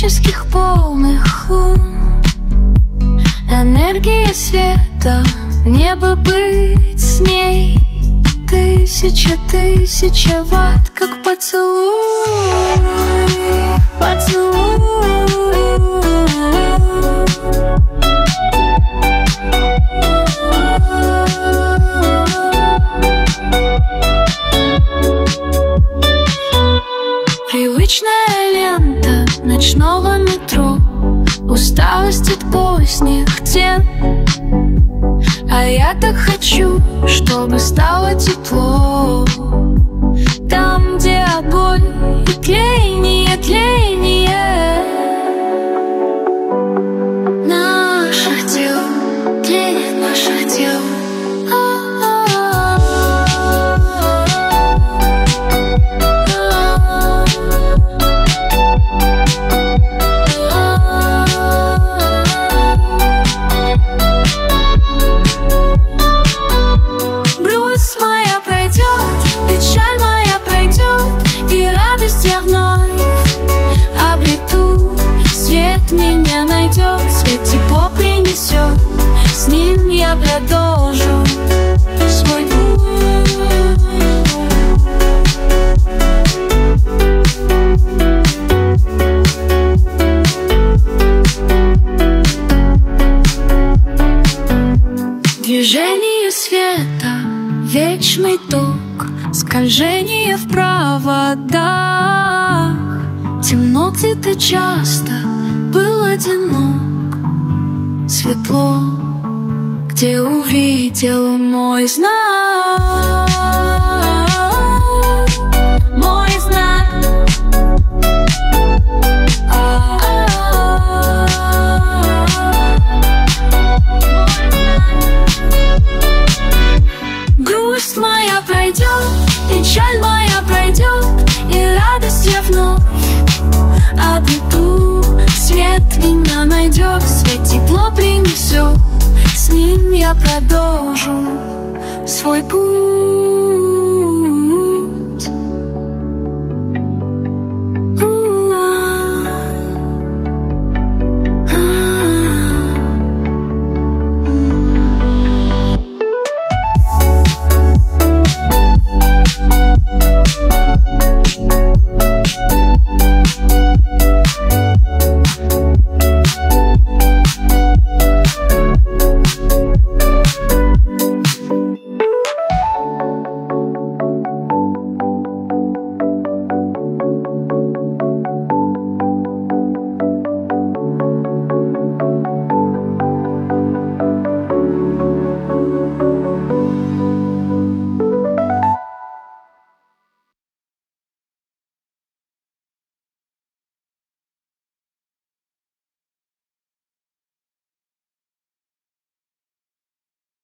космических полных лун. Энергия света, небо быть с ней. Тысяча ватт, как поцелуй, поцелуй. Привычная лента ночного метро, усталость от поздних тем. А я так хочу, чтобы стало тепло. Там, где боль и тление, тление наших тел, тление наших тел. Печаль моя пройдет, и радость я вновь обрету. Свет меня найдет, свет тепло принесет, с ним я продолжу свой путь. Движение света, вечный ток, скольжение в проводах. Темно где-то часто, был одинок. Светло, где увидел мой знак. Мой знак. Грусть моя пройдет, печаль моя пройдет, и радость я вновь обрету. Свет меня найдет, свет тепло принесет, с ним я продолжу свой путь.